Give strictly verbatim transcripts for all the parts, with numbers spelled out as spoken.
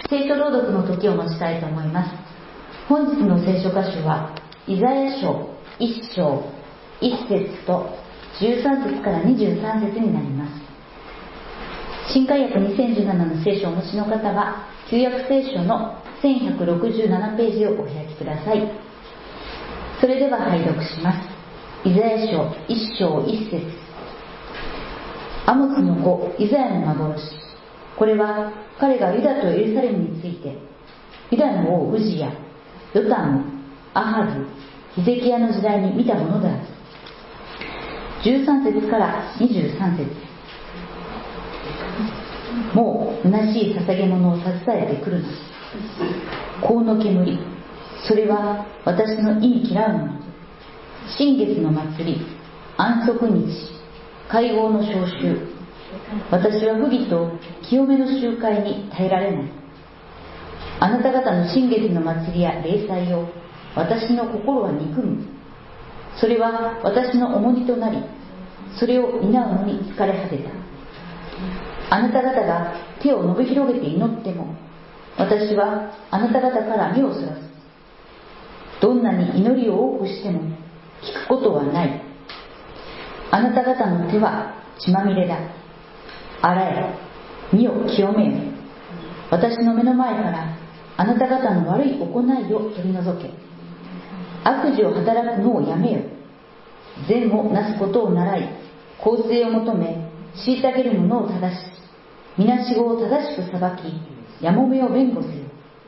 聖書朗読の時を持ちたいと思います。本日の聖書箇所はイザヤ書いっ章いっ節とじゅうさん節からにじゅうさん節になります。新海訳にせんじゅうななの聖書をお持ちの方は旧約聖書のせんひゃくろくじゅうななページをお開きください。それでは拝読します。イザヤ書いっ章いっ節。アモツの子イザヤの幻。これは彼がユダとエルサレムについてユダの王ウジヤ、ヨタム、アハズ、ヒゼキヤの時代に見たものである。じゅうさん節からにじゅうさん節。もう虚しい捧げ物を携えてくるな。香の煙、それは私の意に嫌うもの。新月の祭り、安息日、会合の召集。私は不義と清めの集会に耐えられない。あなた方の新月の祭りや礼祭を私の心は憎む。それは私の重荷となり、それを担うのに疲れ果てた。あなた方が手を伸び広げて祈っても、私はあなた方から目をそらす。どんなに祈りを多くしても聞くことはない。あなた方の手は血まみれだ。洗え、身を清めよ。私の目の前からあなた方の悪い行いを取り除け。悪事を働くのをやめよ。善をなすことを習い、公正を求め、虐げる者を正し、みなしごを正しく裁き、やもめを弁護せよ。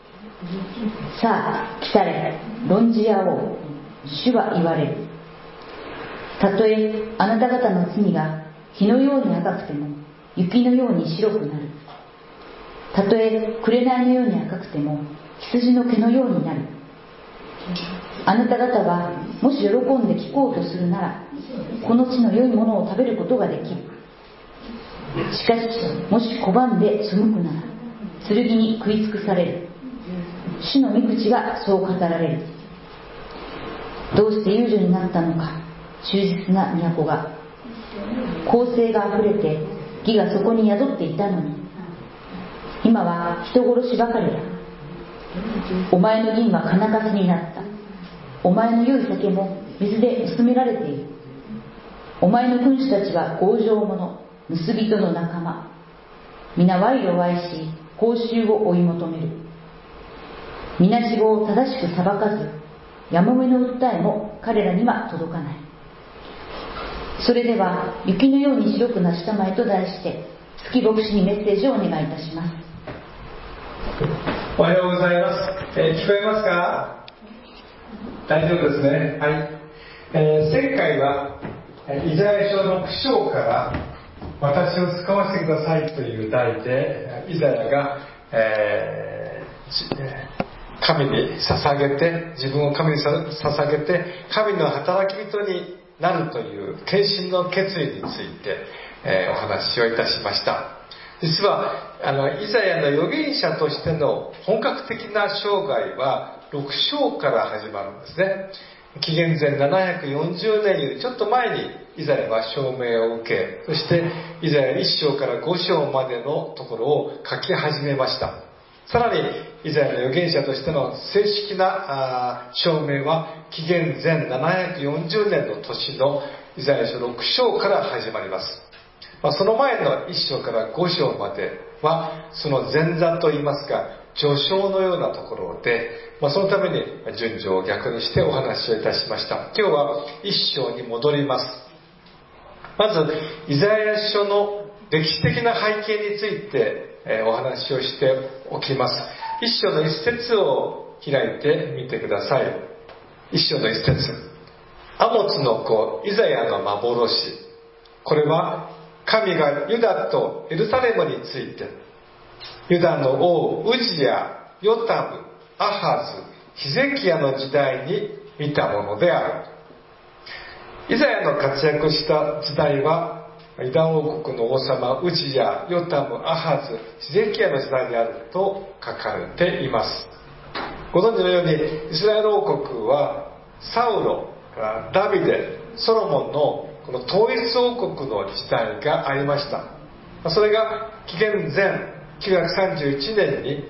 さあ来たれ、論じ合おう。主は言われる。たとえあなた方の罪が火のように赤くても雪のように白くなる。たとえ紅のように赤くても羊の毛のようになる。あなた方はもし喜んで聞こうとするなら、この地の良いものを食べることができる。しかしもし拒んで背くなら、剣に食い尽くされる。主の御口がそう語られる。どうして遊女になったのか、忠実な都が。公正があふれて義がそこに宿っていたのに、今は人殺しばかりだ。お前の銀は金かすになった。お前の良い酒も水で薄められている。お前の君主たちは強情者、盗人の仲間。皆賄賂を愛し、報酬を追い求める。みなしごを正しく裁かず、やもめの訴えも彼らには届かない。それでは雪のように白くなしたまえと題して、月牧師にメッセージをお願いいたします。 おはようございます。えー、聞こえますか？大丈夫ですね。はい。えー、前回はイザヤ書ろく章から私を使わせてくださいという題で、イザヤが、えー、神に捧げて、自分を神に捧げて神の働き人になるという献身の決意について、えー、お話をいたしました。実はあのイザヤの預言者としての本格的な生涯はろく章から始まるんですね。紀元前ななひゃくよんじゅうねんよりちょっと前にイザヤは証明を受け、そしてイザヤいっ章からご章までのところを書き始めました。さらにイザヤの預言者としての正式な証明は紀元前ななひゃくよんじゅうねんの年のイザヤ書ろく章から始まります。まあ、その前のいっ章からご章まではその前座といいますか序章のようなところで、まあ、そのために順序を逆にしてお話をいたしました。今日はいっ章に戻ります。まずイザヤ書の歴史的な背景についてお話をしておきます。いっ章のいっ節を開いてみてください。いっ章のいっ節。アモツの子イザヤの幻。これは神がユダとエルサレムについて、ユダの王ウジヤ、ヨタム、アハズ、ヒゼキヤの時代に見たものである。イザヤの活躍した時代はユダ王国の王様ウジヤ、ヨタム、アハズ、ヒゼキヤの時代であると書かれています。ご存知のようにイスラエル王国はサウロ、ダビデ、ソロモンのこの統一王国の時代がありました。それが紀元前きゅうひゃくさんじゅういちねんに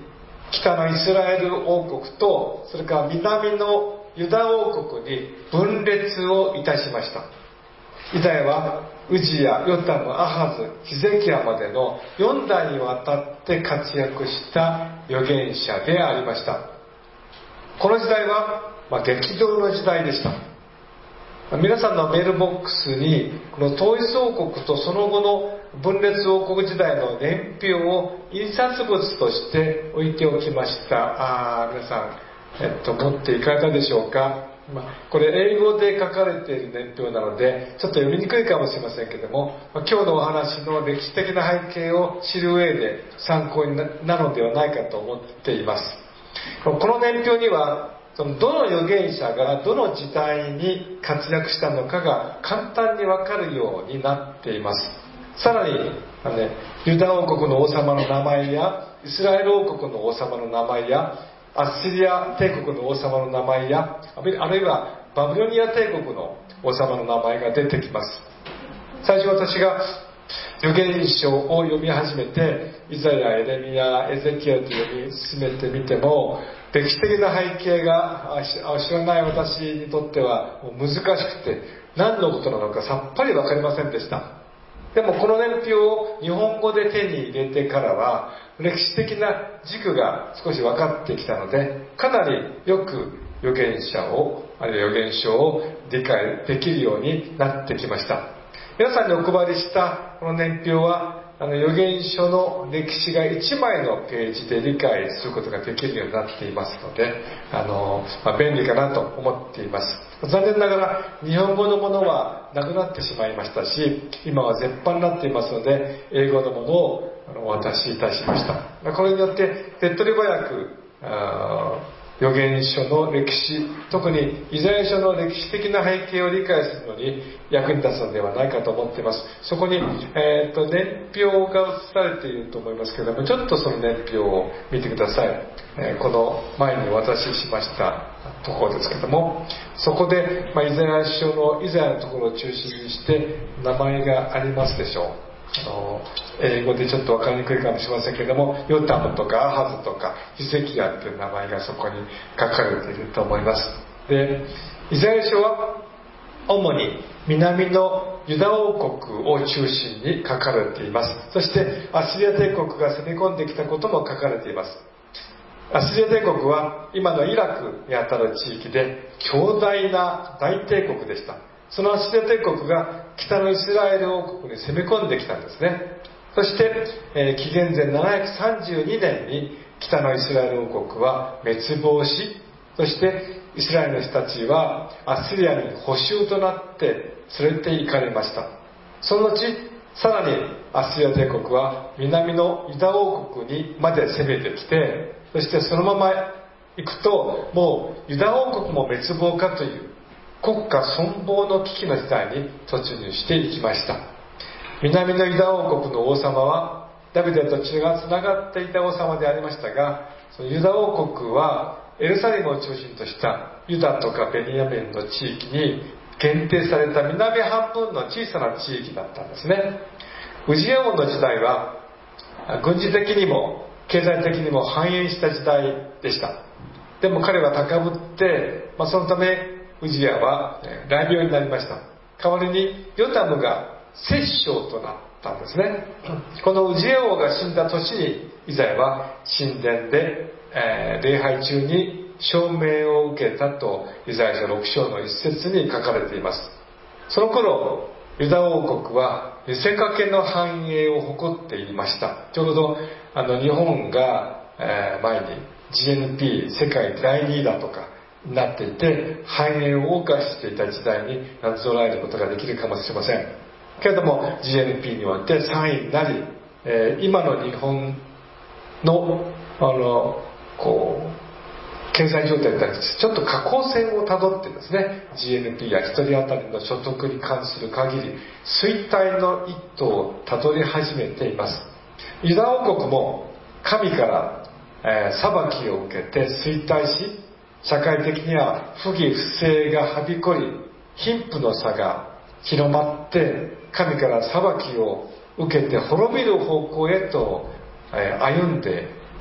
北のイスラエル王国と、それから南のユダ王国に分裂をいたしました。イザヤはウジヤ、ヨタム、アハズ、ヒゼキヤまでのよん代にわたって活躍した預言者でありました。この時代は、まあ、激動の時代でした。皆さんのメールボックスにこの統一王国とその後の分裂王国時代の年表を印刷物として置いておきました。あ、皆さん、えっと、持っていかれたでしょうか。まあ、これ英語で書かれている年表なのでちょっと読みにくいかもしれませんけども、今日のお話の歴史的な背景を知る上で参考になるのではないかと思っています。この年表にはそのどの預言者がどの時代に活躍したのかが簡単に分かるようになっています。さらに、ね、ユダ王国の王様の名前やイスラエル王国の王様の名前やアッシリア帝国の王様の名前やあるいはバビロニア帝国の王様の名前が出てきます。最初私が預言書を読み始めてイザヤ、エレミヤ、エゼキエルと読み進めてみても歴史的な背景が知らない私にとっては難しくて何のことなのかさっぱり分かりませんでした。でもこの年表を日本語で手に入れてからは歴史的な軸が少し分かってきたのでかなりよく預言者をあるいは預言書を理解できるようになってきました。皆さんにお配りしたこの年表はあの預言書の歴史がいちまいのページで理解することができるようになっていますのであの、まあ、便利かなと思っています。残念ながら日本語のものはなくなってしまいましたし今は絶版になっていますので英語のものをお渡しいたしました。これによって手っ取り早く預言書の歴史特にイザヤ書の歴史的な背景を理解するのに役に立つのではないかと思っています。そこに、えー、と年表が映されていると思いますけれどもちょっとその年表を見てください。えー、この前にお渡ししましたところですけれどもそこで、まあ、イザヤ書のイザヤのところを中心にして名前がありますでしょう。あの英語でちょっと分かりにくいかもしれませんけれどもヨタムとかアハズとかヒゼキヤという名前がそこに書かれていると思います。でイザヤ書は主に南のユダ王国を中心に書かれています。そしてアッシリア帝国が攻め込んできたことも書かれています。アッシリア帝国は今のイラクにあたる地域で強大な大帝国でした。そのアッシリア帝国が北のイスラエル王国に攻め込んできたんですね。そして、えー、紀元前ななひゃくさんじゅうにねんに北のイスラエル王国は滅亡しそしてイスラエルの人たちはアッシリアに捕囚となって連れて行かれました。その後さらにアッシリア帝国は南のユダ王国にまで攻めてきてそしてそのまま行くともうユダ王国も滅亡かという国家存亡の危機の時代に突入していきました。南のユダ王国の王様はダビデと血がつながっていた王様でありましたがそのユダ王国はエルサレムを中心としたユダとかベニヤミンの地域に限定された南半分の小さな地域だったんですね。ウジヤ王の時代は軍事的にも経済的にも繁栄した時代でした。でも彼は高ぶって、まあ、そのためウジヤは大病になりました。代わりにヨタムが摂政となったんですね。このウジヤ王が死んだ年にイザヤは神殿で、えー、礼拝中に証明を受けたとイザヤ書ろく章の一節に書かれています。その頃ユダ王国は見せかけの繁栄を誇っていました。ちょうどあの日本が、えー、前に ジーエヌピー 世界だいにいだとかなっていて繁栄を謳歌していた時代になぞらえることができるかもしれませんけれども ジーエヌピー においてさんいになり、えー、今の日本のあのこう経済状態に対してちょっと下降線をたどってですね ジーエヌピー やひとり当たりの所得に関する限り衰退の一途をたどり始めています。ユダ王国も神から、えー、裁きを受けて衰退し社会的には不義不正がはびこり貧富の差が広まって神から裁きを受けて滅びる方向へと、えー、歩んで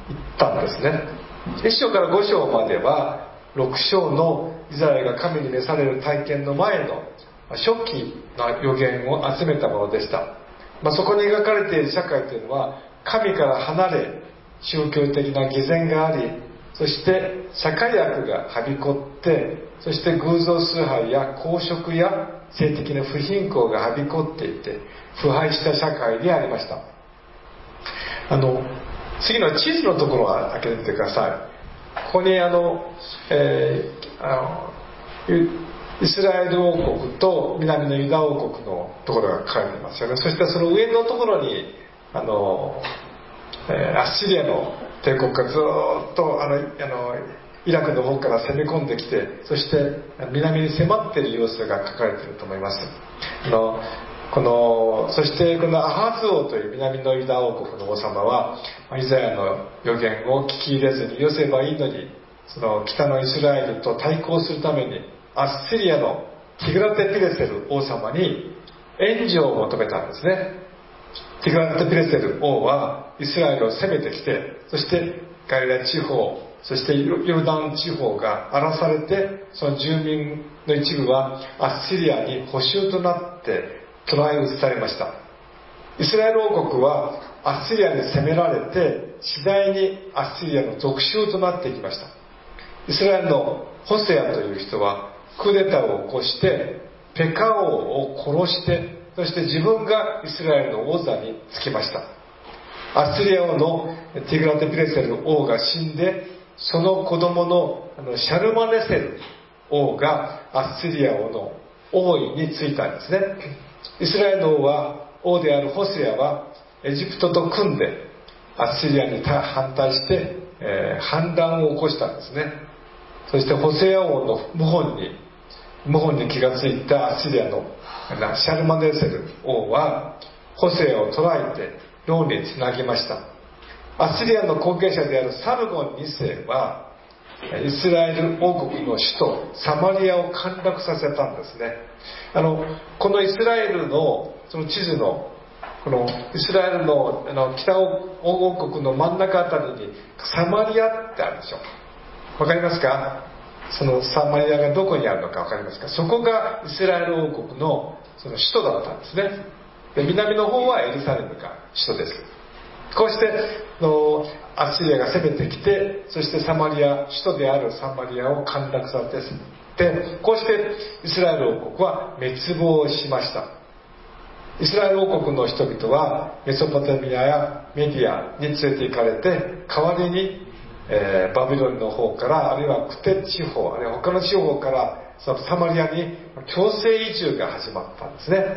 ったんですね。いっ章からご章まではろく章のイスラエルが神に召される体験の前の初期の予言を集めたものでした。まあ、そこに描かれている社会というのは神から離れ宗教的な偽善があり、そして社会悪がはびこって、そして偶像崇拝や公職や性的な不貧困がはびこっていて腐敗した社会でありました。あの次の地図のところを開けてみてください。ここにあの、えー、あのイスラエル王国と南のユダ王国のところが書かれていますよね。そしてその上のところにあの、えー、アッシリアの帝国がずっとあのあのイラクの方から攻め込んできて、そして南に迫っている様子が書かれていると思います。あのこのそしてこのアハズ王という南のユダ王国の王様はイザヤの予言を聞き入れずによせばいいのに、その北のイスラエルと対抗するためにアッシリアのティグラテピレセル王様に援助を求めたんですね。ティグラテピレセル王はイスラエルを攻めてきて、そしてガリラ地方、そしてヨルダン地方が荒らされて、その住民の一部はアッシリアに捕囚となって捕らえ移されました。イスラエル王国はアッシリアに攻められて次第にアッシリアの属州となっていきました。イスラエルのホセアという人はクーデターを起こしてペカ王を殺して、そして自分がイスラエルの王座につきました。アッシリア王のティグラテピレセル王が死んで、その子供のシャルマネセル王がアッシリア王の王位についたんですね。イスラエルの王は王であるホセアはエジプトと組んでアッシリアに反対して、えー、反乱を起こしたんですね。そしてホセア王の謀反に謀反に気がついたアッシリアのシャルマネセル王はホセアを捕らえて牢につなぎました。アッシリアの後継者であるサルゴンに世はイスラエル王国の首都サマリアを陥落させたんですね。あのこのイスラエルのその地図のこのイスラエル の, あの北王国の真ん中あたりにサマリアってあるでしょ。わかりますか？そのサマリアがどこにあるのかわかりますか？そこがイスラエル王国 の, その首都だったんですね。で南の方はエルサレムが首都です。こうしてのアッシリアが攻めてきて、そしてサマリア首都であるサマリアを陥落させて、こうしてイスラエル王国は滅亡しました。イスラエル王国の人々はメソポタミアやメディアに連れて行かれて、代わりに、えー、バビロンの方から、あるいはクテ地方、あるいは他の地方からそのサマリアに強制移住が始まったんですね。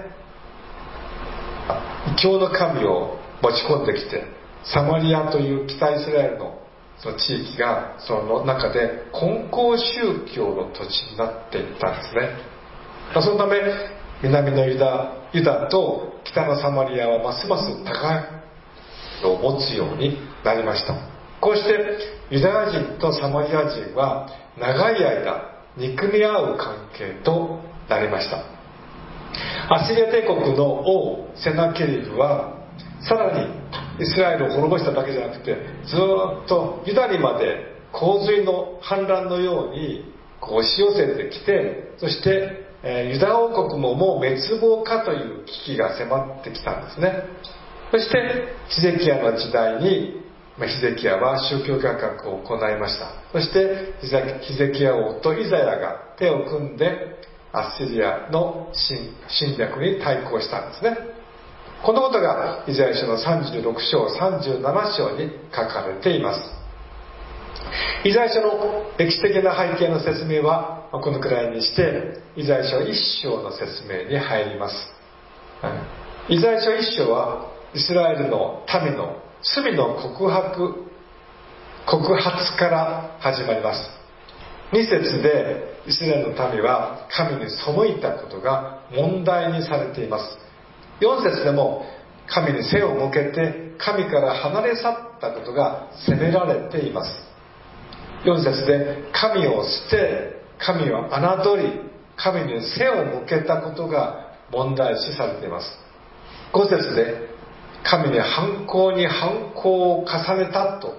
異教の神を持ち込んできて、サマリアという北イスラエル の, その地域がその中で根高宗教の土地になっていったんですね。そのため南のユダ、ユダと北のサマリアはますます高いを持つようになりました。こうしてユダヤ人とサマリア人は長い間憎み合う関係となりました。アッシリア帝国の王セナケリブはさらにイスラエルを滅ぼしただけじゃなくて、ずっとユダにまで洪水の氾濫のようにこう押し寄せてきて、そして、えー、ユダ王国ももう滅亡かという危機が迫ってきたんですね。そしてヒゼキヤの時代に、まあ、ヒゼキヤは宗教改革を行いました。そしてヒゼキヤ王とイザヤが手を組んでアッシリアの侵略に対抗したんですね。このことがイザヤ書のさんじゅうろく章さんじゅうなな章に書かれています。イザヤ書の歴史的な背景の説明はこのくらいにして、イザヤ書いっ章の説明に入ります。イザヤ書いっ章はイスラエルの民の罪の告白告発から始まります。に節でイスラエルの民は神に背いたことが問題にされています。よん節でも神に背を向けて神から離れ去ったことが責められています。よん節で神を捨て神を侮り神に背を向けたことが問題視されています。ご節で神に反抗に反抗を重ねたと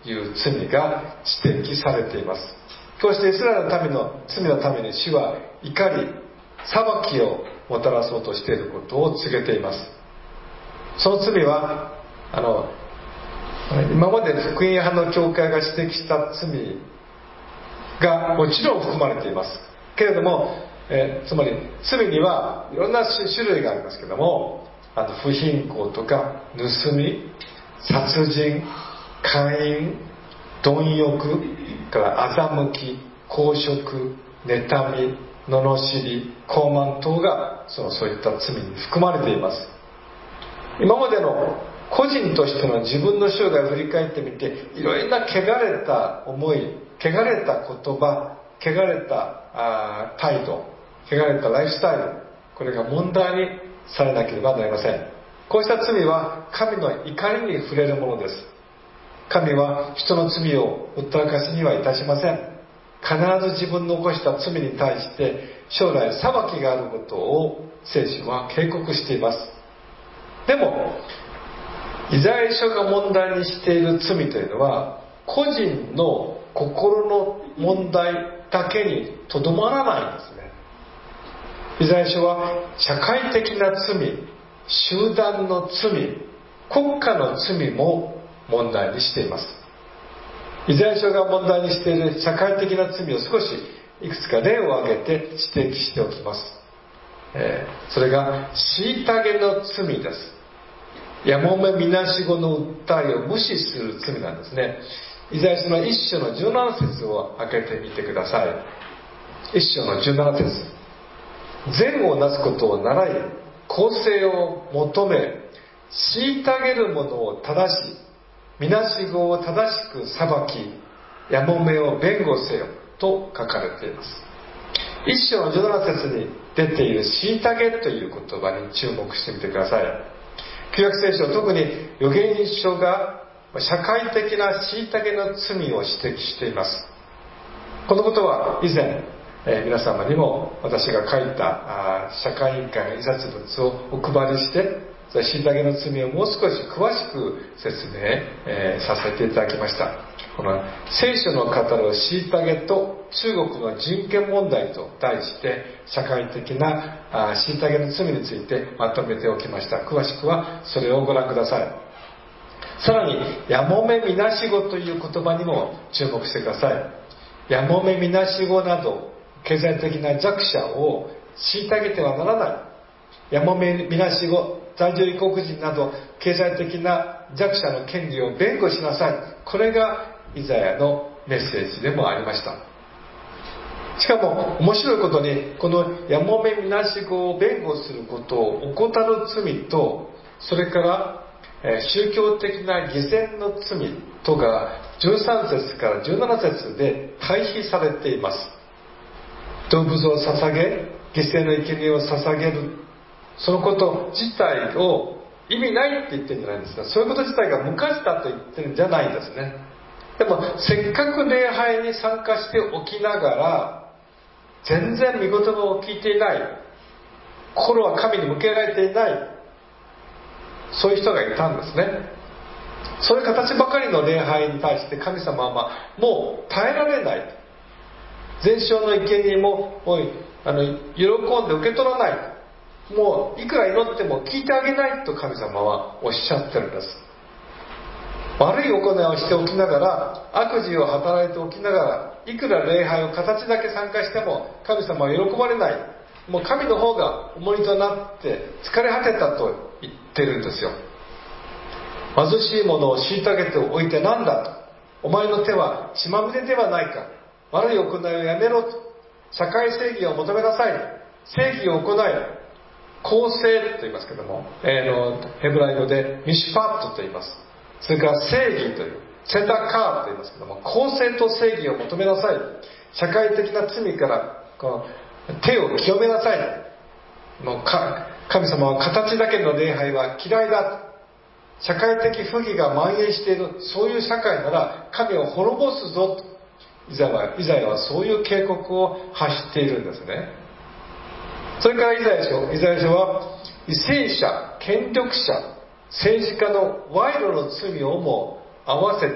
いう罪が指摘されています。こうしてイスラエルの民の罪のために主は怒り、裁きをもたらそうとしていることを告げています。その罪はあの今まで福音派の教会が指摘した罪がもちろん含まれていますけれども、えー、つまり罪にはいろんな種類がありますけれども、あの不貧困とか盗み、殺人、姦淫、貪欲から欺き、公職、妬み、罵り、傲慢等がそのそういった罪に含まれています。今までの個人としての自分の生涯を振り返ってみて、いろいろな汚れた思い、汚れた言葉、汚れたあ態度、汚れたライフスタイル、これが問題にされなければなりません。こうした罪は神の怒りに触れるものです。神は人の罪をほったらかしにはいたしません。必ず自分の起こした罪に対して将来裁きがあることを聖書は警告しています。でもイザヤ書が問題にしている罪というのは個人の心の問題だけにとどまらないんですね。イザヤ書は社会的な罪、集団の罪、国家の罪も問題にしています。イザヤ書が問題にしている社会的な罪を少しいくつか例を挙げて指摘しておきます。えー、それが虐げの罪です。やもめみなしごの訴えを無視する罪なんですね。イザヤ書の一章のじゅうなな節を開けてみてください。一章のじゅうなな節。善をなすことを習い、公正を求め、虐げる者を正し、みなしごを正しく裁き、やもめを弁護せよと書かれています。一章のじゅうなな節に出ている虐げという言葉に注目してみてください。旧約聖書、特に預言書が社会的な虐げの罪を指摘しています。このことは以前、えー、皆様にも私が書いたあ社会委員会の印刷物をお配りして、虐げの罪をもう少し詳しく説明、えー、させていただきました。この聖書の語る虐げと中国の人権問題と題して社会的な虐げの罪についてまとめておきました。詳しくはそれをご覧ください。さらにやもめみなしごという言葉にも注目してください。やもめみなしごなど経済的な弱者を虐げてはならない。やもめみなしご、在留異国人など経済的な弱者の権利を弁護しなさい。これがイザヤのメッセージでもありました。しかも面白いことに、このやもめみなしごを弁護することを怠る罪と、それから宗教的な偽善の罪とがじゅうさん節からじゅうなな節で対比されています。動物を捧げ、犠牲の生贄を捧げる、そのこと自体を意味ないって言ってるんじゃないんですが、そういうこと自体が無価値だと言ってるんじゃないんですね。でもせっかく礼拝に参加しておきながら全然御言葉を聞いていない、心は神に向けられていない、そういう人がいたんですね。そういう形ばかりの礼拝に対して神様はもう耐えられない、全焼の生贄ももうあの喜んで受け取らない、もういくら祈っても聞いてあげないと神様はおっしゃってるんです。悪い行いをしておきながら、悪事を働いておきながら、いくら礼拝を形だけ参加しても神様は喜ばれない、もう神の方が重荷となって疲れ果てたと言ってるんですよ。貧しいものを虐げておいてなんだと、お前の手は血まみれではないか、悪い行いをやめろと、社会正義を求めなさい、正義を行い、公正と言いますけども、えー、のヘブライ語でミシュパットと言います。それから正義というセタカーと言いますけども、公正と正義を求めなさい、社会的な罪からこの手を清めなさい、もうか神様は形だけの礼拝は嫌いだ、社会的不義が蔓延している、そういう社会なら神を滅ぼすぞとイザヤは、イザヤはそういう警告を発しているんですね。それからイザヤ書、イザヤ書は為政者、権力者、政治家の賄賂の罪をも合わせて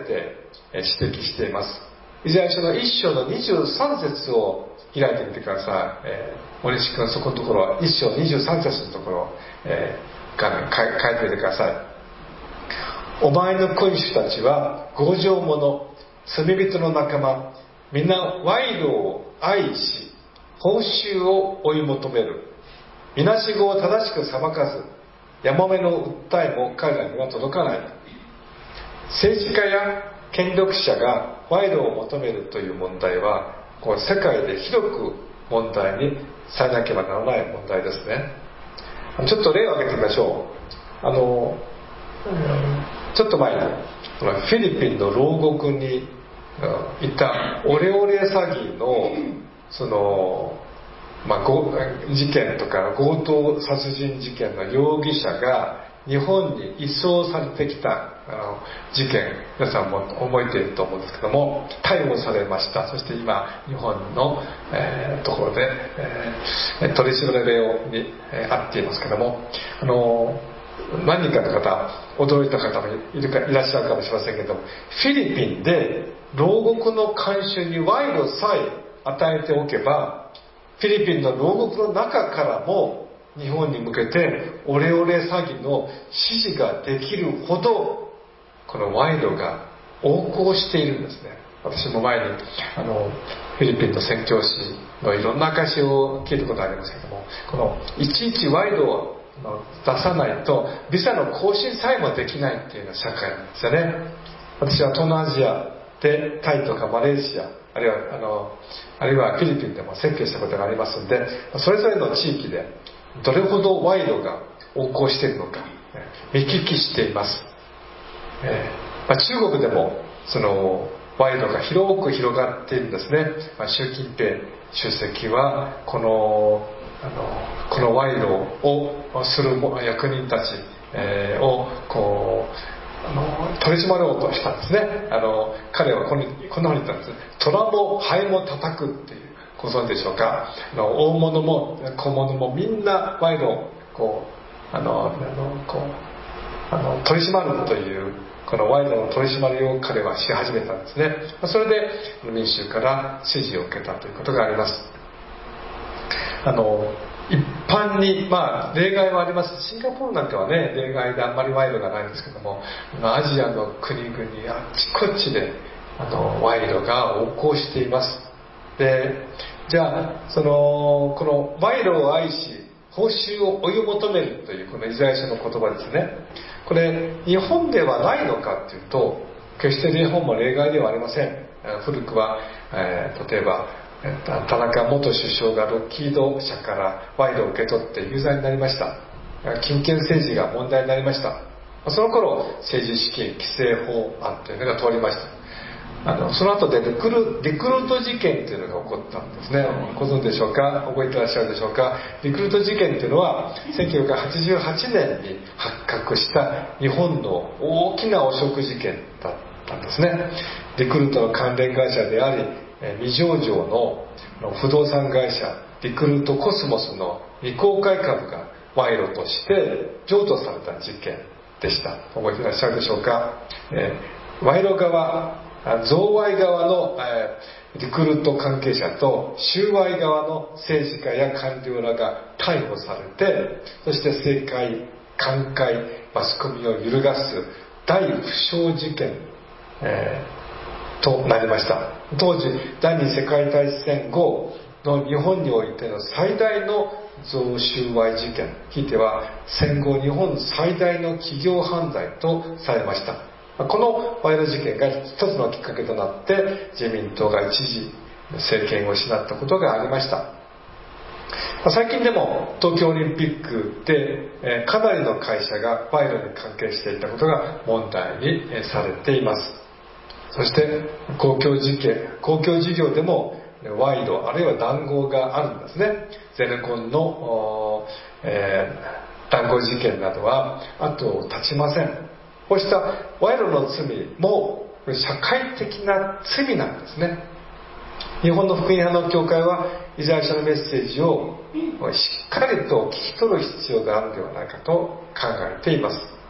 指摘しています。イザヤ書のいっ章のにじゅうさん節を開いてみてください。えー、森氏君、そこのところ、いっ章にじゅうさん節のところ、えー、画面書いてみてください。お前の恋人たちは強情者、罪人の仲間、皆賄賂を愛し、報酬を追い求める。みなしごを正しく裁かず、やもめの訴えも彼らには届かない。政治家や権力者が賄賂を求めるという問題は、こう世界で広く問題にされなければならない問題ですね。ちょっと例を挙げてみましょう。あの、ちょっと前にフィリピンの牢獄にいたオレオレ詐欺のその、まあ、事件とか強盗殺人事件の容疑者が日本に移送されてきたあの事件、皆さんも覚えていると思うんですけども、逮捕されました。そして今日本の、えー、ところで、えー、取り調べに、えー、あっていますけども、あの何人かの方驚いた方もいるかいらっしゃるかもしれませんけども、フィリピンで牢獄の看守に賄賂さえ与えておけば、フィリピンの牢獄の中からも日本に向けてオレオレ詐欺の指示ができるほどこの賄賂が横行しているんですね。私も前にあのフィリピンの宣教師のいろんな証を聞いたことありますけども、このいちいち賄賂を出さないとビザの更新さえもできないっていうような社会なんですよね。私は東南アジアでタイとかマレーシア、あるいはあのあるいはフィリピンでも設計したことがありますので、それぞれの地域でどれほど賄賂が横行しているのか見聞きしています。えーまあ、中国でもその賄賂が広く広がっているんですね。まあ、習近平主席はこのあのこの賄賂をする役人たち、えー、をこうあの取り締まろうとしたんですね。あの彼はこんこんなふうに言ったんです。虎もハエも叩くっていう、ご存知でしょうか。あの大物も小物もみんな賄賂をこうあのあのこうあの取り締まるというこの賄賂の取り締まりを彼はし始めたんですね。それで民衆から支持を受けたということがあります。あの一般に、まあ、例外はあります。シンガポールなんかはね、例外であんまり賄賂がないんですけども、アジアの国々あちこちであの賄賂が横行しています。で、じゃあそのこの賄賂を愛し報酬を追い求めるというこのイザヤ書の言葉ですね。これ日本ではないのかというと、決して日本も例外ではありません。古くは、えー、例えば田中元首相がロッキード社から賄賂を受け取って有罪になりました。金権政治が問題になりました。その頃政治資金規正法案というのが通りました。あのその後でリクル、リクルート事件というのが起こったんですね。ご存知でしょうか、覚えてらっしゃるでしょうか。リクルート事件というのはせんきゅうひゃくはちじゅうはちねんに発覚した日本の大きな汚職事件だったんですね。リクルートの関連会社であり未上場の不動産会社リクルートコスモスの未公開株が賄賂として譲渡された事件でした。覚えていらっしゃるでしょうか。えー、賄賂側、贈賄側の、えー、リクルート関係者と収賄側の政治家や官僚らが逮捕されて、そして政界、官界、マスコミを揺るがす大不祥事件、えーとなりました。当時第二次世界大戦後の日本においての最大の贈収賄事件、ひいては戦後日本最大の企業犯罪とされました。この賄賂事件が一つのきっかけとなって自民党が一時政権を失ったことがありました。最近でも東京オリンピックでかなりの会社が賄賂に関係していたことが問題にされています。そして公共事件、公共事業でも賄賂あるいは談合があるんですね。ゼネコンの、えー、談合事件などは後を絶ちません。こうした賄賂の罪も社会的な罪なんですね。日本の福音派の教会はイザヤ書のメッセージをしっかりと聞き取る必要があるのではないかと考えています。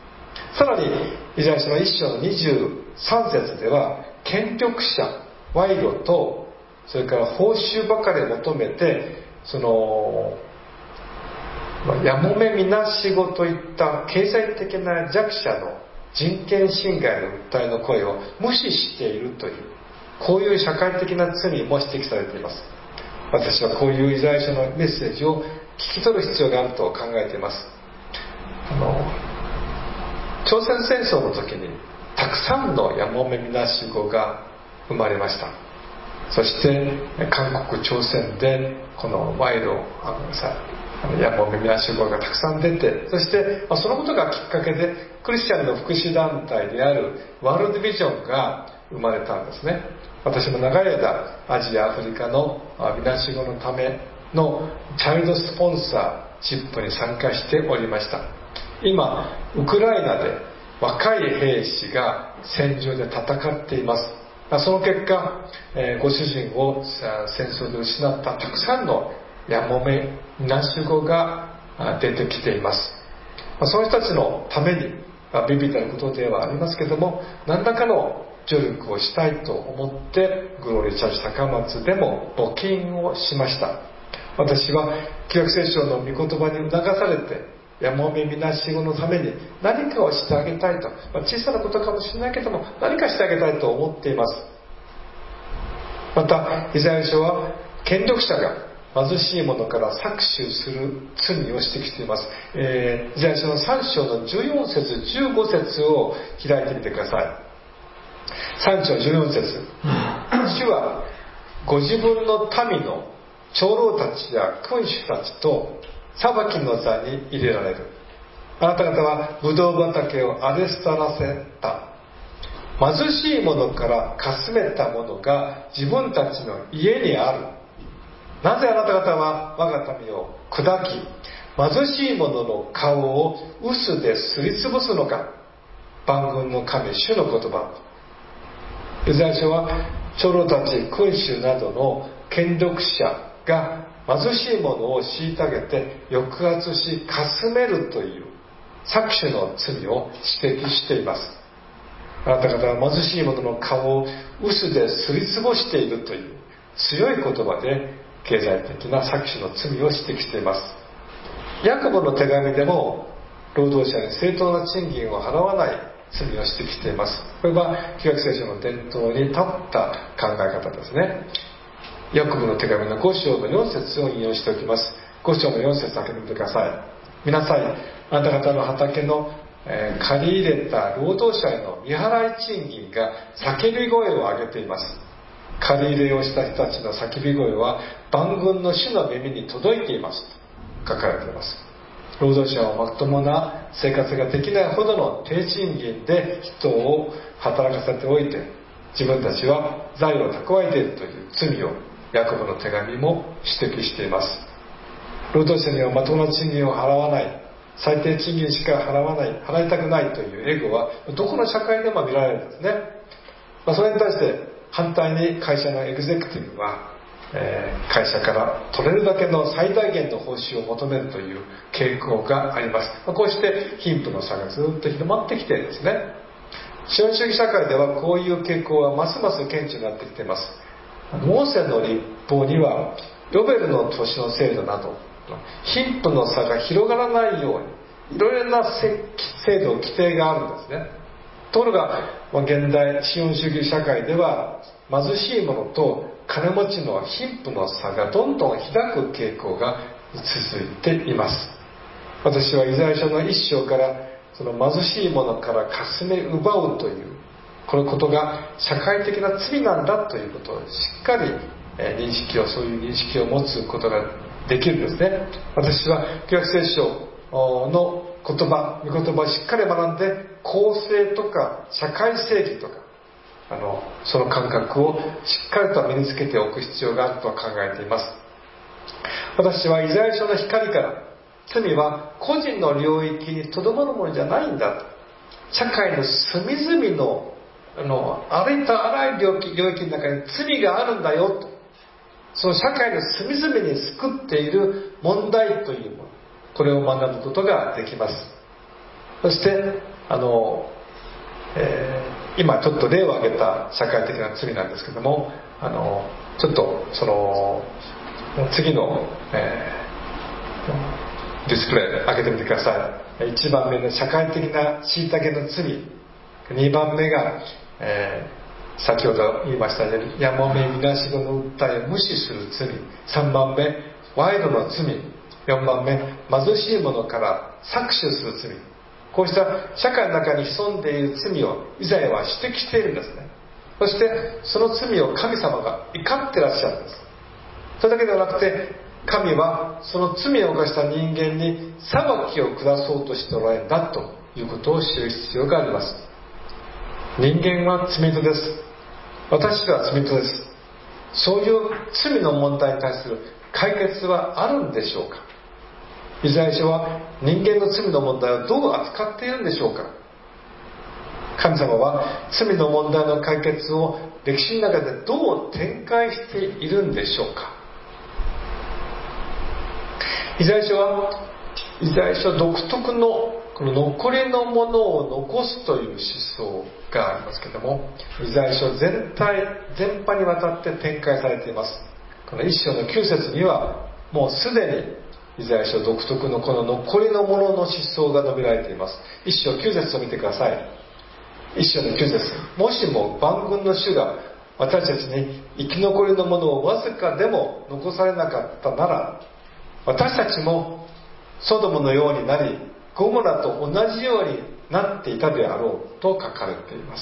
さらにイザヤ書の一章のにじゅうさん節では、権力者、賄賂とそれから報酬ばかり求めて、そのやもめみなしごといった経済的な弱者の人権侵害の訴えの声を無視しているという、こういう社会的な罪も指摘されています。私はこういうイザヤ書のメッセージを聞き取る必要があると考えています。あの朝鮮戦争の時にたくさんのやもめみなしごが生まれました。そして韓国朝鮮でこの賄賂あのさやもめみなしごがたくさん出て、そして、まあ、そのことがきっかけでクリスチャンの福祉団体であるワールドビジョンが生まれたんですね。私も長い間アジアアフリカのみなしごのためのチャイルドスポンサーシップに参加しておりました。今ウクライナで若い兵士が戦場で戦っています。その結果、えー、ご主人を戦争で失ったたくさんのやもめみなしごが出てきています。その人たちのために、ビビたることではありますけども、何らかの助力をしたいと思ってグローリーチャーチ高松でも募金をしました。私は旧約聖書の御言葉に促されて、やもめみなしごのために何かをしてあげたいと、まあ、小さなことかもしれないけども何かしてあげたいと思っています。またイザヤ書は権力者が貧しい者から搾取する罪を指摘しています。えー、イザヤ書のさん章のじゅうよん節じゅうご節を開いてみてください。さん章じゅうよん節、主はご自分の民の長老たちや君主たちと裁きの座に入れられる。あなた方はブドウ畑を荒れ廃らせた。貧しい者からかすめたものが自分たちの家にある。なぜあなた方は我が民を砕き、貧しい者の顔を臼ですりつぶすのか。万軍の神主の言葉。イザヤ書は長老たち君主などの権力者が貧しい者を虐げて抑圧しかすめるという搾取の罪を指摘しています。あなた方は貧しい者の顔を臼ですりつぶしているという強い言葉で経済的な搾取の罪を指摘しています。ヤコブの手紙でも労働者に正当な賃金を払わない罪を指摘しています。これは旧約聖書の伝統に立った考え方ですね。ヤコブの手紙のご章のよん節を引用しておきます。ご章のよん節開けてみてください。見なさい、あなた方の畑の、えー、借り入れた労働者への未払い賃金が叫び声を上げています。借り入れをした人たちの叫び声は万軍の主の耳に届いていますと書かれています。労働者はまともな生活ができないほどの低賃金で人を働かせておいて、自分たちは財を蓄えているという罪をヤコブの手紙も指摘しています。労働者にはまともな賃金を払わない、最低賃金しか払わない、払いたくないというエゴはどこの社会でも見られるんですね。まあ、それに対して反対に会社のエグゼクティブは、えー、会社から取れるだけの最大限の報酬を求めるという傾向があります。まあ、こうして貧富の差がずっと広まってきているんですね。資本主義社会ではこういう傾向はますます顕著になってきています。モーセの立法にはヨベルの年の制度など貧富の差が広がらないようにいろいろな制度規定があるんですね。ところが現代資本主義社会では貧しい者と金持ちの貧富の差がどんどん開く傾向が続いています。私はイザヤ書の一章からその貧しい者からかすめ奪うというこのことが社会的な罪なんだということをしっかり認識をそういう認識を持つことができるんですね。私は旧約聖書の言葉、御言葉をしっかり学んで公正とか社会正義とかあのその感覚をしっかりと身につけておく必要があると考えています。私はイザヤ書の光から罪は個人の領域にとどまるものじゃないんだと、社会の隅々のあのありとあらゆる領域、領域の中に罪があるんだよと、その社会の隅々に救っている問題というもの、これを学ぶことができます。 そしてあの、えー、今ちょっと例を挙げた社会的な罪なんですけども、あのちょっとその次の、えー、ディスプレイ開けてみてください。いちばんめの社会的な虐げの罪、にばんめが、えー、先ほど言いましたようにやもめみなしごの訴えを無視する罪、さんばんめ賄賂の罪、よんばんめ貧しい者から搾取する罪。こうした社会の中に潜んでいる罪をイザヤは指摘しているんですね。そしてその罪を神様が怒ってらっしゃるんです。それだけではなくて、神はその罪を犯した人間に裁きを下そうとしておられるんだということを知る必要があります。人間は罪人です。私は罪人です。そういう罪の問題に対する解決はあるんでしょうか。イザヤ書は人間の罪の問題をどう扱っているんでしょうか。神様は罪の問題の解決を歴史の中でどう展開しているんでしょうか。イザヤ書はイザヤ書独特のこの残りのものを残すという思想がありますけれども、イザヤ書全体全般にわたって展開されています。この一章のきゅう節にはもうすでにイザヤ書独特のこの残りのものの思想が述べられています。一章きゅう節を見てください。一章のきゅう節、もしも万軍の主が私たちに生き残りのものをわずかでも残されなかったなら、私たちもソドムのようになりゴモラと同じようになっていたであろうと書かれています。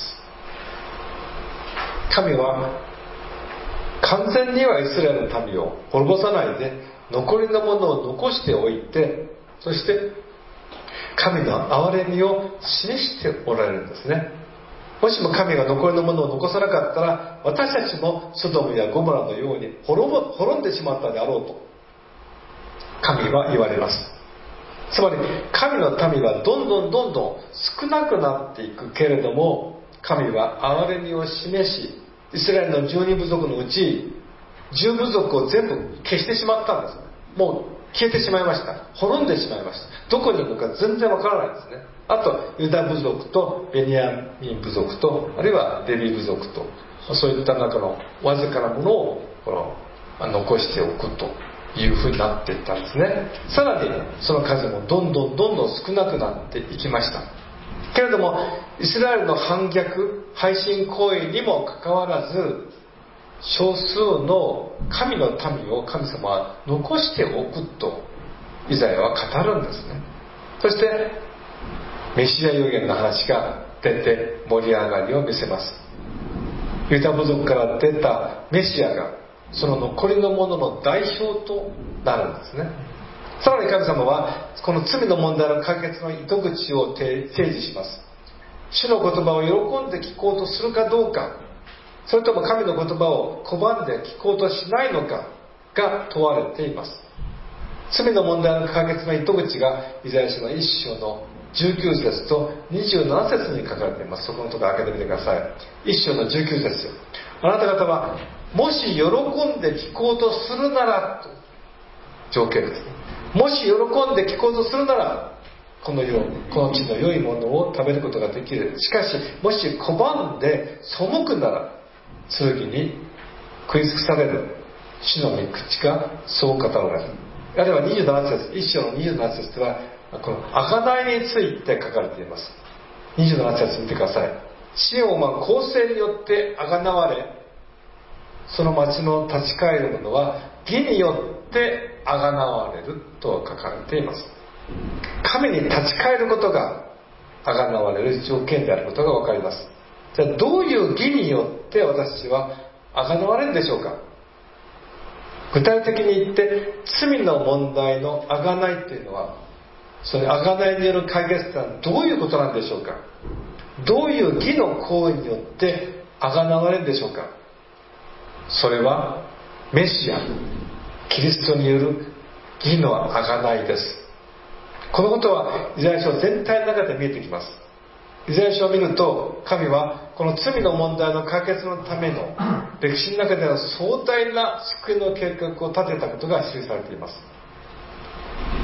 神は完全にはイスラエルの民を滅ぼさないで残りのものを残しておいて、そして神の憐れみを示しておられるんですね。もしも神が残りのものを残さなかったら、私たちもソドムやゴモラのように滅ぼ滅んでしまったであろうと神は言われます。つまり神の民はどんどんどんどん少なくなっていくけれども、神は憐れみを示し、イスラエルのじゅうに部族のうちじゅう部族を全部消してしまったんですね。もう消えてしまいました。滅んでしまいました。どこにいるのか全然わからないですね。あとユダ部族とベニヤミン部族と、あるいはレビ部族と、そういった中のわずかなものをこの残しておくというふうになっていったんですね。さらにその数もどんどんどんどん少なくなっていきました。けれどもイスラエルの反逆背信行為にもかかわらず、少数の神の民を神様は残しておくとイザヤは語るんですね。そしてメシア預言の話が出て盛り上がりを見せます。ユダ部族から出たメシアがその残りのものの代表となるんですね。さらに神様はこの罪の問題の解決の糸口を提示します。主の言葉を喜んで聞こうとするかどうか、それとも神の言葉を拒んで聞こうとしないのかが問われています。罪の問題の解決の糸口がイザヤ書の一章のじゅうきゅう節とにじゅうなな節に書かれています。そこのところ開けてみてください。一章のじゅうきゅう節、あなた方はもし喜んで聞こうとするならと条件です。もし喜んで聞こうとするならこの世この地の良いものを食べることができる。しかしもし拒んで背くなら剣に食い尽くされる。主の御口がそう語られる。あるいはにじゅうなな節、一章のにじゅうなな節はこの贖いについて書かれています。にじゅうなな節見てください。シオンは公正によって贖われ、その町の立ち返る者は義によって贖われると書かれています。神に立ち返ることが贖われる条件であることが分かります。じゃあどういう義によって私は贖われるんでしょうか。具体的に言って罪の問題の贖いっていうのは、その贖いによる解決というのはどういうことなんでしょうか。どういう義の行為によって贖われるんでしょうか。それはメシアキリストによる義の贖いです。このことはイザヤ書全体の中で見えてきます。イザヤ書を見ると、神はこの罪の問題の解決のための歴史の中での壮大な救いの計画を立てたことが記されています。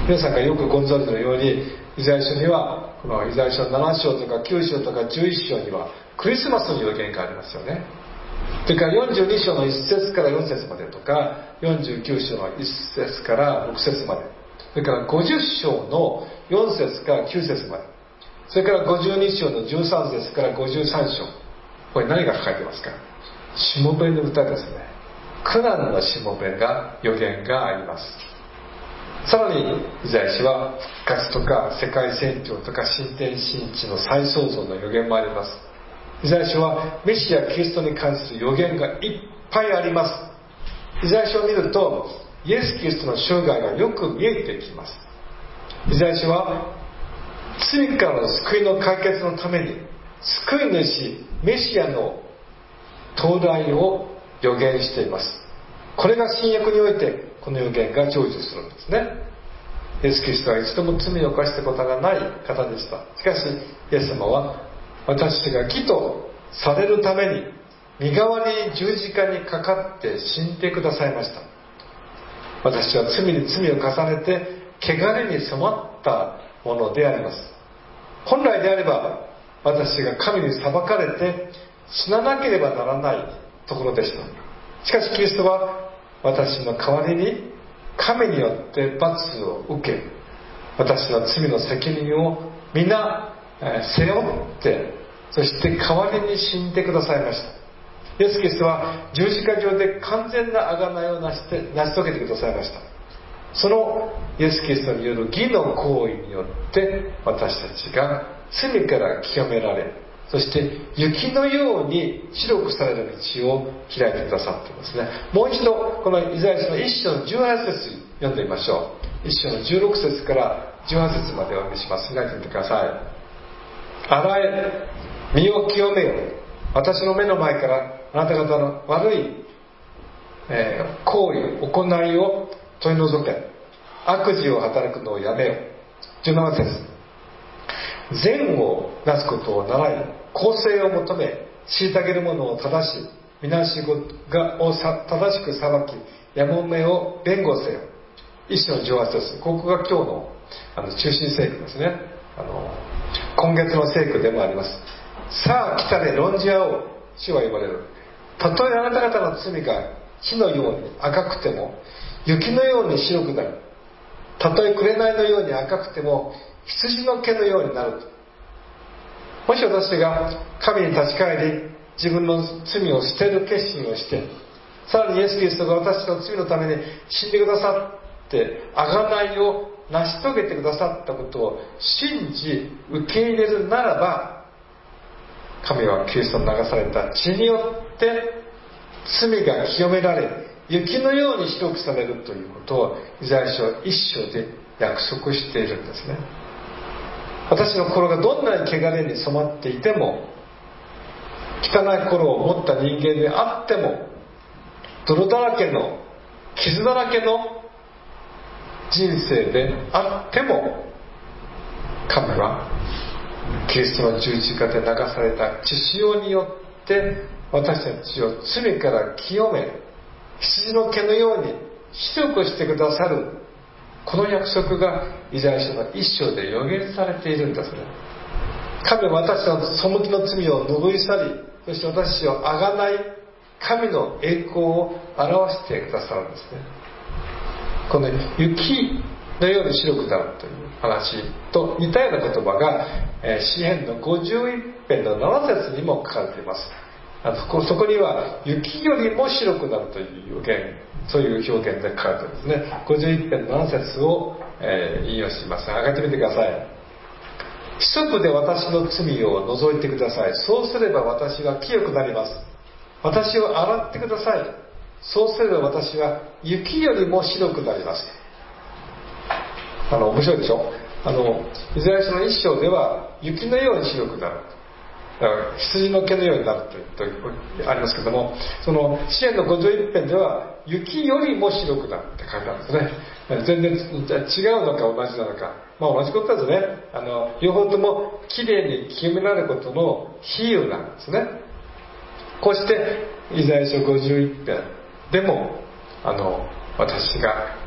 皆さんがよくご存知のように、イザヤ書にはこのイザヤ書なな章とかきゅう章とかじゅういち章にはクリスマスの予言がありますよね。それからよんじゅうに章のいっ節からよん節までとか、よんじゅうきゅう章のいっ節からろく節まで、それからごじゅう章のよん節からきゅう節まで、それからごじゅうに章のじゅうさん節からごじゅうさん章、これ何が書かれてますか？しもべの歌ですね。苦難のしもべが予言があります。さらにイザヤ書は復活とか世界宣教とか新天新地の再創造の予言もあります。イザヤ書はメシアキリストに関する予言がいっぱいあります。イザヤ書を見るとイエス・キリストの生涯がよく見えてきます。イザヤ書は罪からの救いの解決のために救い主メシアの到来を予言しています。これが新約においてこの予言が成就するんですね。イエス・キリストは一度も罪を犯したことがない方でした。しかしイエス様は私たちが義とされるために身代わりに十字架にかかって死んでくださいました。私は罪に罪を重ねて汚れに染まったものであります。本来であれば私が神に裁かれて死ななければならないところでした。しかしキリストは私の代わりに神によって罰を受け、私の罪の責任を皆背負って、そして代わりに死んでくださいました。イエス・キリストは十字架上で完全な贖いを成して成し遂げてくださいました。そのイエス・キリストによる義の行為によって私たちが罪から清められ、そして雪のように白くされる道を開いてくださっていますね。もう一度このイザヤ書のいっ章のじゅうはち節読んでみましょう。いっ章のじゅうろく節からじゅうはち節までお読みします。開いてみてください。洗え、身を清めよ、私の目の前からあなた方の悪い、えー、行為行いを取り除け、悪事を働くのをやめよ。じゅうなな節、善をなすことを習い、公正を求め、虐げる者を正し、みなしごがをさ正しく裁き、やもめを弁護せよ。一章のじゅうはち節、ここが今日のあの中心聖句ですね。あの今月の聖句でもあります。さあ来たれ、論じ合おう、主は言われる。たとえあなた方の罪が火のように赤くても雪のように白くなる。たとえ紅のように赤くても羊の毛のようになると。もし私が神に立ち返り、自分の罪を捨てる決心をして、さらにイエス・キリストが私の罪のために死んでくださって贖いを成し遂げてくださったことを信じ受け入れるならば、神はキリストに流された血によって罪が清められ、雪のように白くされるということをイザヤ書いっ章で約束しているんですね。私の心がどんなに汚れに染まっていても、汚い心を持った人間であっても、泥だらけの傷だらけの人生であっても、神はキリストの十字架で流された血潮によって私たちを罪から清め、羊の毛のように白くしてくださる、この約束がイザヤ書の一章で予言されているんですね。神は私の背きの罪を拭い去り、そして私をあがない神の栄光を表してくださるんですね。この雪のように白くなるという話と似たような言葉が、えー、詩編のごじゅういち編のなな節にも書かれています。あのそこには雪よりも白くなるという予言、そういう表現で書かれていますね。ごじゅういち編のなな節を、えー、引用します。上げてみてください。ひそくで私の罪を除いてください。そうすれば私は清くなります。私を洗ってください。そうすれば私は雪よりも白くなります。あの面白いでしょ。あのイザヤ書の一章では雪のように白くなる、だから羊の毛のようになるとありますけども、その詩編のごじゅういち編では雪よりも白くなるって書いてあるんですね。全然違うのか同じなのか、まあ同じことですね。あの両方ともきれいに清められることの比喩なんですね。こうしてイザヤ書ごじゅういち編でもあの私が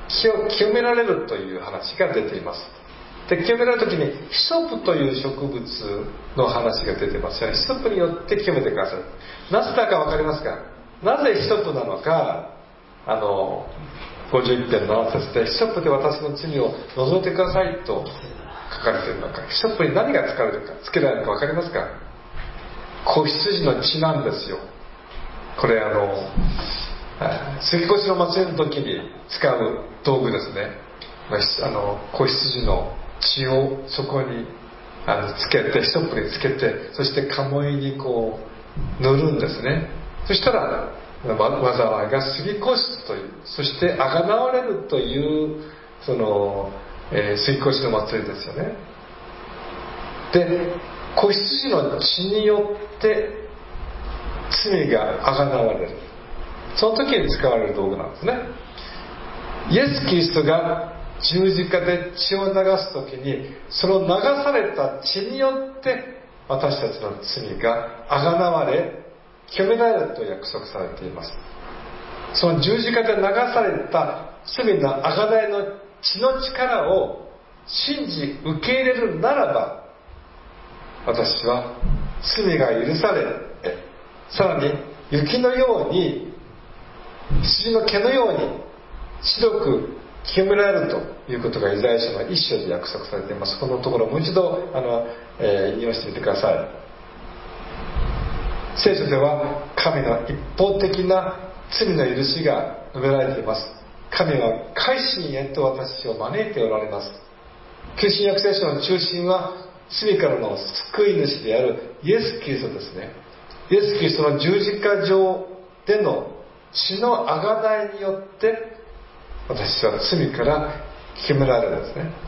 清められるという話が出ています。で、清められるときにヒソプという植物の話が出てますよね。ヒソプによって清めてください。なぜだか分かりますか？なぜヒソプなのか、あのごじゅういってんのなな節でヒソプで私の罪を除いてくださいと書かれているのか、ヒソプに何が使われるか、つけられるか分かりますか？子羊の血なんですよ。これあの杉越の祭りの時に使う道具ですね。あの子羊の血をそこにあのつけて、ヒソップにつけて、そして鴨居にこう塗るんですね。そしたら災いが過ぎ越すという、そしてあがなわれるというその、えー、杉越の祭りですよね。で、子羊の血によって罪があがなわれる、その時に使われる道具なんですね。イエス・キリストが十字架で血を流す時に、その流された血によって私たちの罪があがなわれ清められると約束されています。その十字架で流された罪のあがないの血の力を信じ受け入れるならば、私は罪が許され、さらに雪のように、羊の毛のように白く清められるということがイザヤ書の一章で約束されています。このところもう一度あの、えー、引用してみてください。聖書では神の一方的な罪の許しが述べられています。神は改心へと私を招いておられます。旧新約聖書の中心は罪からの救い主であるイエス・キリストですね。イエス・キリストの十字架上での血のあがないによって私は罪から清められるんですね、うん、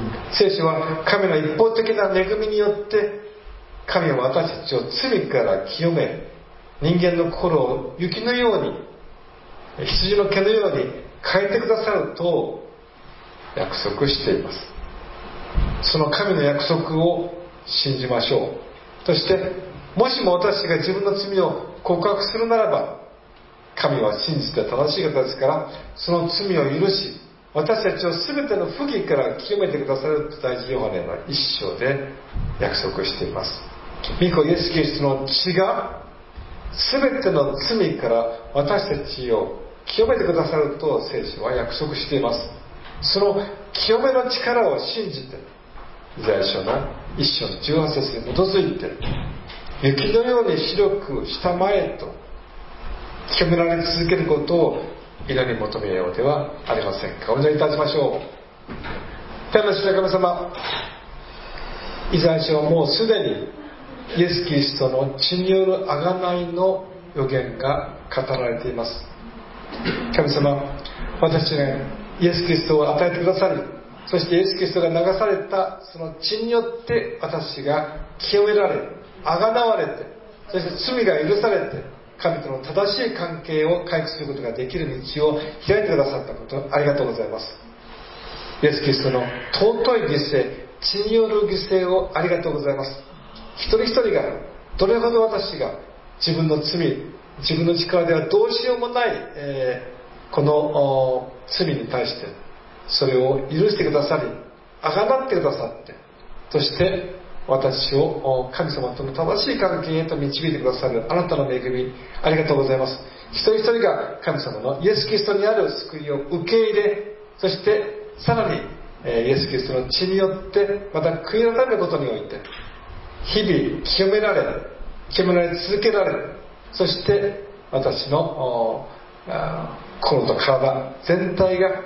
聖書は神の一方的な恵みによって神は私たちを罪から清め、人間の心を雪のように、羊の毛のように変えてくださると約束しています。その神の約束を信じましょう。そしてもしも私が自分の罪を告白するならば、神は真実で正しい方ですから、その罪を許し、私たちを全ての不義から清めてくださると第一ヨハネの一章で約束しています。御子イエス・キリストの血が全ての罪から私たちを清めてくださると聖書は約束しています。その清めの力を信じて、イザヤ書の一章のじゅうはち節に基づいて、雪のように白くしたまえと清められ続けることを祈り求めようではありませんか。お祈りいたしましょう。天の父なる神様、イザヤ書はもうすでにイエス・キリストの血による贖いの予言が語られています。神様、私がイエス・キリストを与えてくださり、そしてイエス・キリストが流されたその血によって私が清められ、贖われて、そして罪が許されて、神との正しい関係を回復することができる道を開いてくださったこと、ありがとうございます。イエス・キリストの尊い犠牲、血による犠牲をありがとうございます。一人一人がどれほど私が自分の罪、自分の力ではどうしようもない、えー、この罪に対してそれを許してくださり、あがなってくださって、そして私を神様との正しい関係へと導いてくださるあなたの恵み、ありがとうございます。一人一人が神様のイエス・キリストにある救いを受け入れ、そしてさらにイエス・キリストの血によってまた悔い改めることにおいて日々清められ、清められ続けられ、そして私の心と体全体が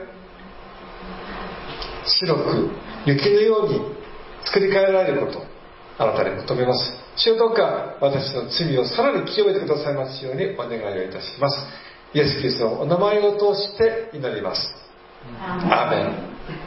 白く雪のように作り変えられること、あなたに求めます。主よ、どうか私の罪をさらに清めてくださいますようにお願いをいたします。イエス・キリストのお名前を通して祈ります。アーメン。